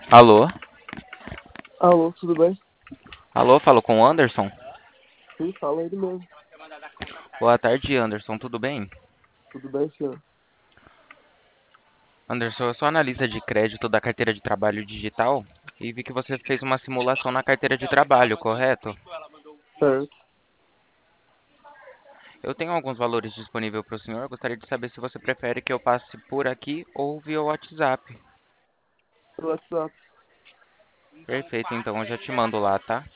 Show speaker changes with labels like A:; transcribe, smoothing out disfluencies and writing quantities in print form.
A: Alô?
B: Alô, tudo bem?
A: Alô, falo com o Anderson?
B: Sim, fala ele mesmo.
A: Boa tarde, Anderson, tudo bem?
B: Tudo bem, senhor?
A: Anderson, eu sou analista de crédito da carteira de trabalho digital e vi que você fez uma simulação na carteira de trabalho, correto?
B: Certo.
A: Eu tenho alguns valores disponíveis para o senhor, gostaria de saber se você prefere que eu passe por aqui ou via WhatsApp.
B: Pelo WhatsApp.
A: Perfeito, então eu já te mando lá, tá?